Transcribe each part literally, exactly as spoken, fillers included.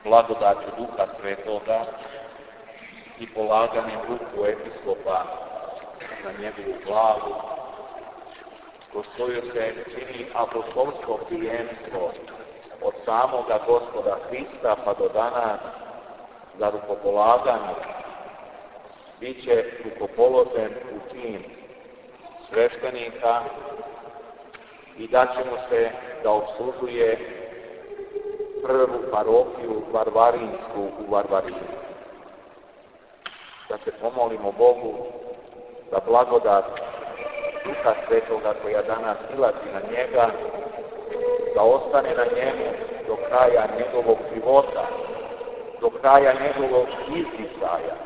blagodaću Duha Svetoga i polaganjem ruku episkopa na njegovu glavu, kroz koju se čini apostolsko prijenstvo od samoga Gospoda Hrista pa do danas za rukopolaganje, bit će rukopoložen u čin sveštenika i daće mu se da opslužuje prvu parohiju Varvarinsku u Varvarini. Da se pomolimo Bogu da blagodat Duha Svetoga koja danas silazi na njega, da ostane na njemu do kraja njegovog života, do kraja njegovog izdisaja.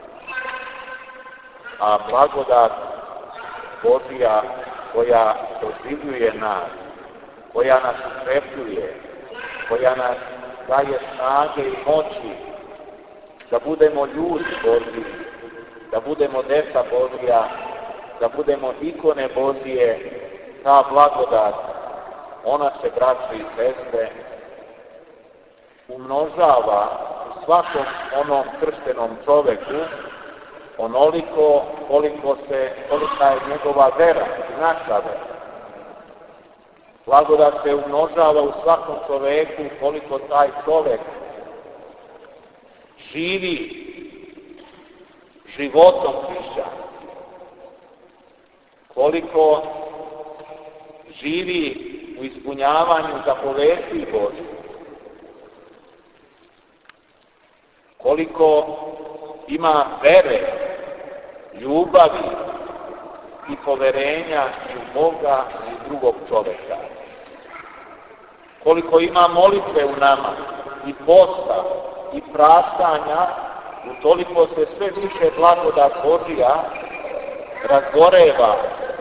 A blagodat Božija koja doživljuje nas, koja nas ukrepljuje, koja nas daje snage i moći da budemo ljudi Božji, da budemo deca Božja, da budemo ikone Božije, ta blagodat, ona se, braćo i sestre, umnožava u svakom onom krštenom čoveku onoliko koliko se, kolika je njegova vera i naša vera. Blagodat se umnožava u svakom čoveku koliko taj čovek živi životom hrišćanskim, koliko živi u ispunjavanju zapovesti Božje, koliko ima vere, ljubavi i poverenja i u Boga i u drugog čoveka, koliko ima molitve u nama i posta i praštanja, utoliko se sve više blagodat Božja razgoreva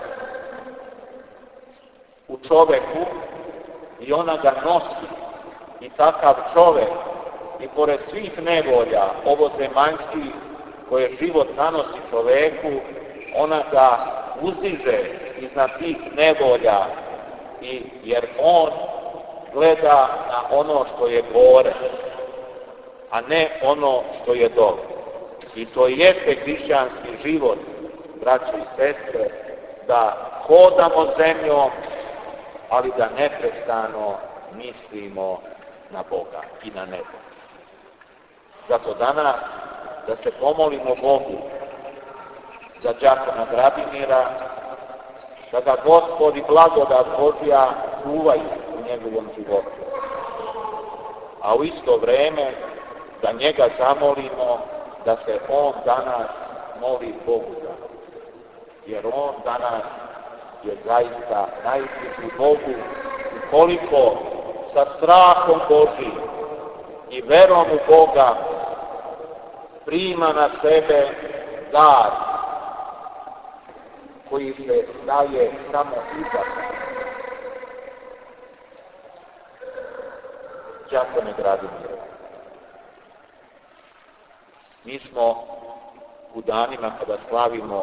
u čoveku i ona ga nosi. I takav čovek, i pored svih nevolja ovozemaljskih koje život nanosi čoveku, ona ga uzdiže iznad tih nevolja, i, jer on gleda na ono što je gore, a ne ono što je dole. I to jeste hrišćanski život, braće i sestre, da hodamo zemljom, ali da neprestano mislimo na Boga i na nebo. Zato danas da se pomolimo Bogu za đakona Dragimira, da ga Gospod i blagodat Božja čuvaju u njegovom životu. A u isto vreme da njega zamolimo da se on danas moli Bogu za nas. Jer on danas je zaista najbliži Bogu, ukoliko sa strahom Božim i verom u Boga prima na sebe dar koji se daje samo izabranim. Đakone Dragimire, mi smo u danima kada slavimo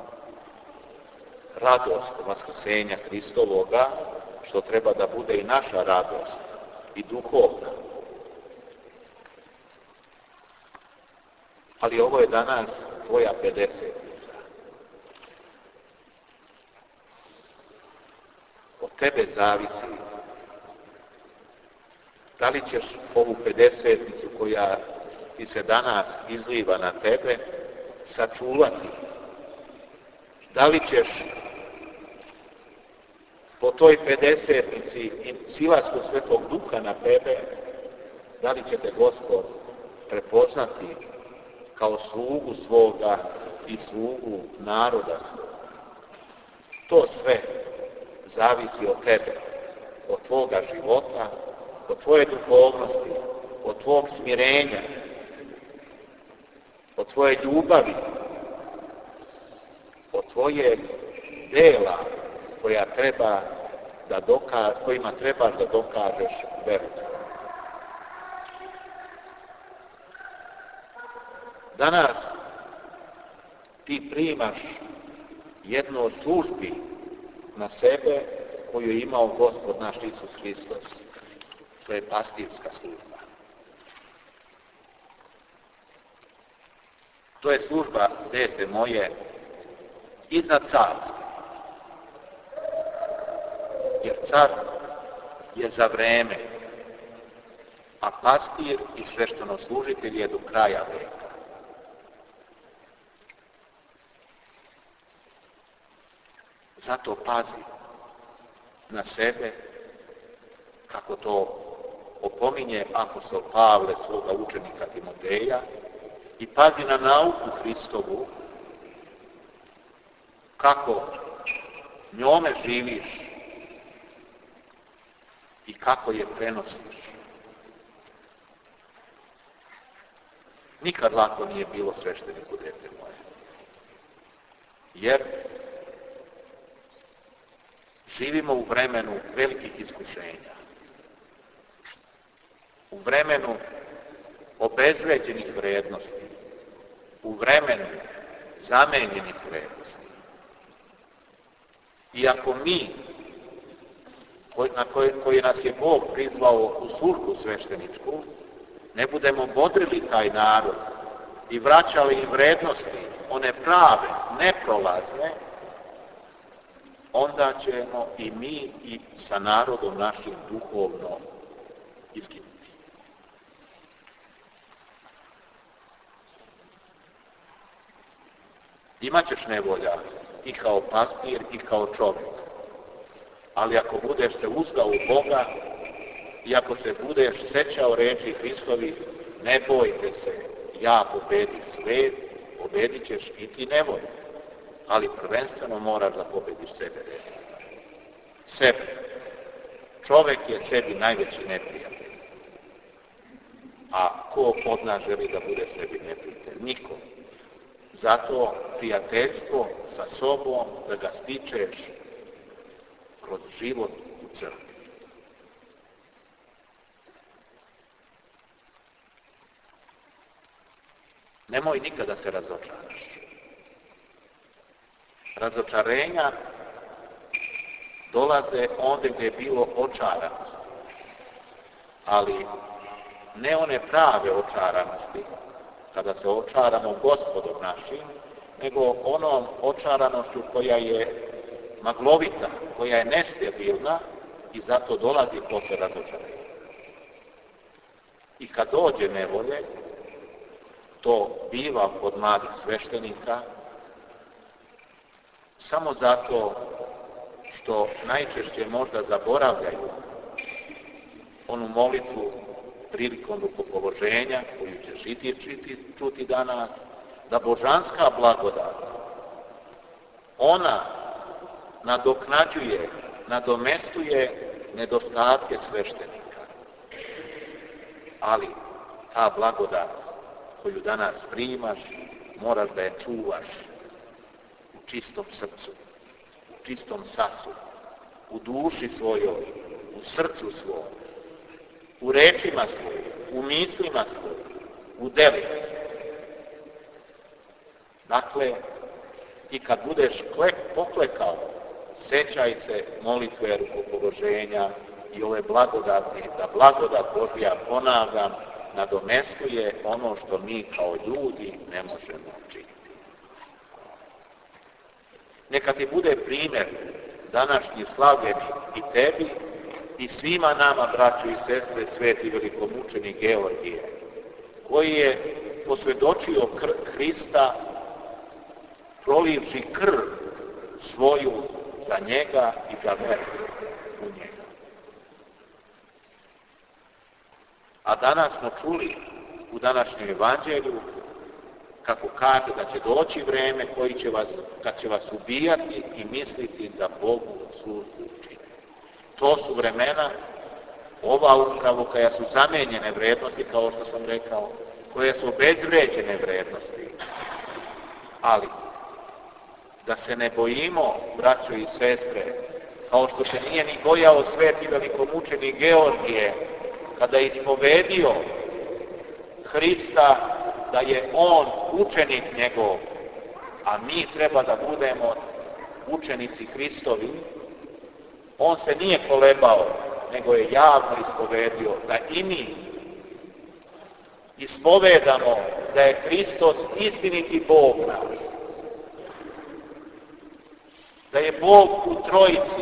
radost vaskrsenja Hristovoga, što treba da bude i naša radost i duhovna. Ali ovo je danas tvoja pedesetnica. Od tebe zavisi da li ćeš ovu pedesetnicu koja ti se danas izliva na tebe sačuvati. Da li ćeš po toj pedesetnici i silasku Svetog Duha na tebe, da li će te Gospod prepoznati kao slugu svoga i slugu naroda svoga. To sve zavisi od tebe, od tvoga života, od tvoje duhovnosti, od tvog smirenja, od tvoje ljubavi, od tvojeg dela koja treba da doka, kojima trebaš da dokažeš veru. Danas ti primaš jednu od službi na sebe koju je imao Gospod naš Isus Hristos. To je pastirska služba. To je služba, dete moje, iznad carstva. Jer car je za vreme, a pastir i sveštenoslужitelj je do kraja veka. Zato pazi na sebe, kako to opominje apostol Pavle svoga učenika Timoteja, i pazi na nauku Hristovu, kako njome živiš i kako je prenosiš. Nikad lako nije bilo svešteniku, dete moje. Jer živimo u vremenu velikih iskušenja. U vremenu obezvređenih vrednosti. U vremenu zamenjenih vrednosti. I ako mi, na koji, koji nas je Bog prizvao u službu svešteničku, ne budemo bodrili taj narod i vraćali im vrednosti, one prave, neprolazne, onda ćemo i mi i sa narodom našim duhovno izginuti. Imaćeš nevolja i kao pastir i kao čovjek. Ali ako budeš se uzdao u Boga i ako se budeš sećao reči Hristovi, ne bojte se, ja pobedi svet, pobedit ćeš i ti nevolju. Ali prvenstveno moraš da pobediš sebe. Sebe. Čovjek je sebi najveći neprijatelj. A ko od nas želi da bude sebi neprijatelj? Niko. Zato prijateljstvo sa sobom, da ga stičeš kroz život u crkvi. Nemoj nikada se razočaraš. Razočarenja dolaze ondje gdje je bilo očaranosti. Ali ne one prave očaranosti, kada se očaramo Gospodom našim, nego onom očaranošću koja je maglovita, koja je nestabilna i zato dolazi posle razočarenja. I kad dođe nevolje, to biva kod mladih sveštenika, samo zato što najčešće možda zaboravljaju onu molitvu prilikom rukopoloženja, koju ćeš i ti čuti, čuti danas, da božanska blagodat, ona nadoknađuje, nadomestuje nedostatke sveštenika. Ali ta blagodat koju danas primaš, moraš da je čuvaš u čistom srcu, u čistom sasu, u duši svojoj, u srcu svojom, u rečima svojim, u mislima svojim, u delima svojim. Dakle, i kad budeš klek, poklekao, sećaj se molitve rukopoloženja i ove blagodati, da blagodat Božja, ponavljam, nadomestuje ono što mi kao ljudi ne možemo činiti. Neka ti bude primjer današnji slavljeni i tebi i svima nama, braćo i sestre, sveti velikomučenik Georgije, koji je posvjedočio krv Hrista, prolivši krv svoju za njega i za veru u njega. A danas smo čuli u današnjem evanđelju kako kaže da će doći vreme koji će vas, kad će vas ubijati i misliti da Bogu službu čine. To su vremena, ova upravo koja su zamenjene vrednosti, kao što sam rekao, koje su obezvređene vrednosti. Ali, da se ne bojimo, braćo i sestre, kao što se nije ni bojao sveti velikomučenik Georgije, kada je ispovedio Hrista da je on učenik njegov, a mi treba da budemo učenici Hristovi, on se nije kolebao, nego je javno ispovedio da i mi ispovedamo da je Hristos istiniti Bog naš. Da je Bog u trojici,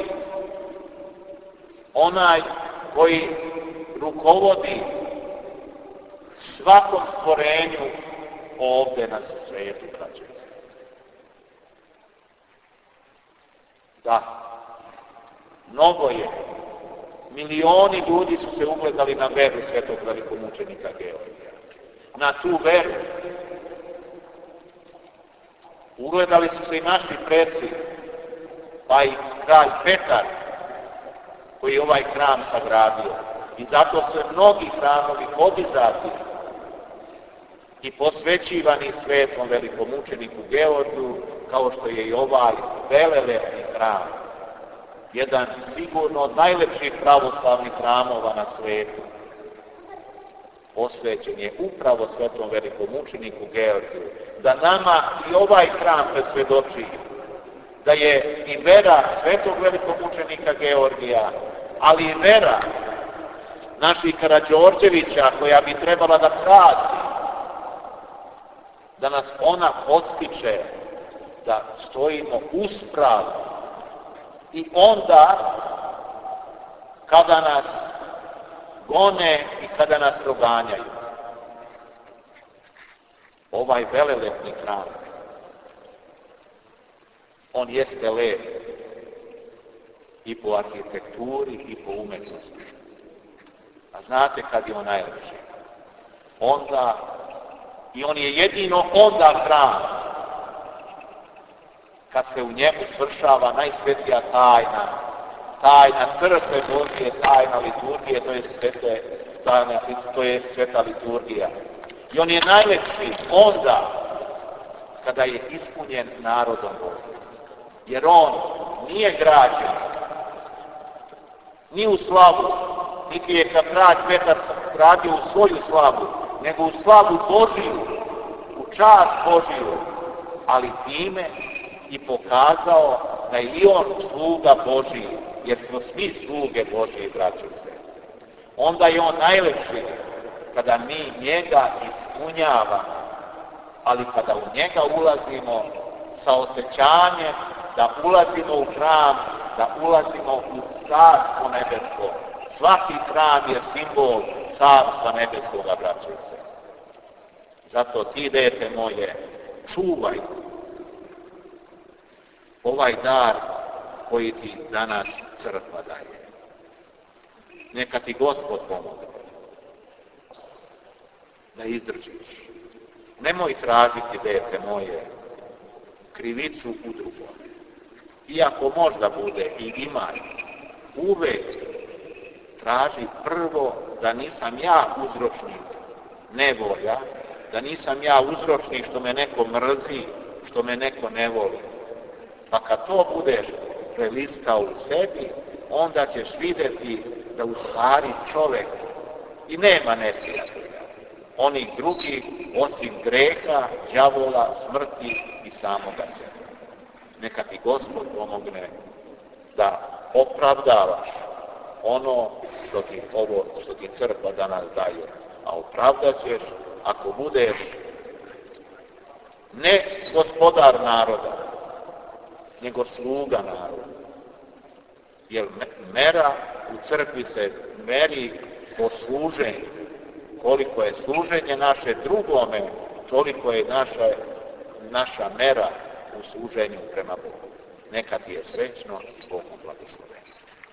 onaj koji rukovodi svakom stvorenju ovdje na svijetu, braćo i sestre. Da, mnogo je. Milioni ljudi su se ugledali na veru svetog velikomučenika Georgija. Na tu veru. Ugledali su se i naši preci, pa i kralj Petar, koji je ovaj hram sagradio. I zato se mnogi hramovi podizati i posvećivani svetom velikomučeniku Georgiju, kao što je i ovaj velelepni hram. Jedan sigurno od najlepših pravoslavnih hramova na svijetu. Posvećen je upravo svetom velikomučeniku Georgiju. Da nama i ovaj hram presvjedoči da je i vera svetog velikomučenika Georgija, ali i vera naših Karađorđevića, koja bi trebala da krasi, da nas ona podstiče da stojimo uspravno i onda kada nas gone i kada nas proganjaju. Ovaj velelepni hram, on jeste lep i po arhitekturi i po umetnosti. A znate kad je on najlepši? Onda, i on je jedino onda hram, kad se u njemu svršava najsvetija tajna, tajna crkve Božije, tajna liturgije, to je, svete, tajna, to je sveta liturgija. I on je najlepši onda kada je ispunjen narodom Božim. Jer on nije građen ni u slavu, niti je kad kralj Petar gradio u svoju slavu, nego u slavu Božiju, u čast Božiju, ali time i pokazao da je i on sluga Božiji, jer smo svi sluge Božije, braćo i sestre. Onda je on najlepši kada mi njega ispunjavamo, ali kada u njega ulazimo sa osjećanjem da ulazimo u hram, da ulazimo u carstvo nebesko. Svaki hram je simbol carstva nebeskoga, braćo i sestre. Zato ti, dete moje, čuvaj ovaj dar koji ti danas crkva daje. Neka ti Gospod pomogne da izdržiš. Nemoj tražiti, dete moje, krivicu u drugome. Iako možda bude i ima, uvek traži prvo da nisam ja uzročnik nevolja, da nisam ja uzročnik što me neko mrzi, što me neko ne voli. Pa kad to budeš prelistao u sebi, onda ćeš vidjeti da u stvari čovjek i nema neprijatelja. Onih drugih, osim greha, đavola, smrti i samoga sebe. Neka ti Gospod pomogne da opravdavaš ono što ti, ovo, što ti crkva danas daje. A opravdat ćeš ako budeš ne gospodar naroda, nego sluga naroda. Jer mera u crkvi se meri po služenju. Koliko je služenje naše drugome, toliko je naša, naša mera u služenju prema Bogu. Neka ti je srećno i Bogu blagosloven.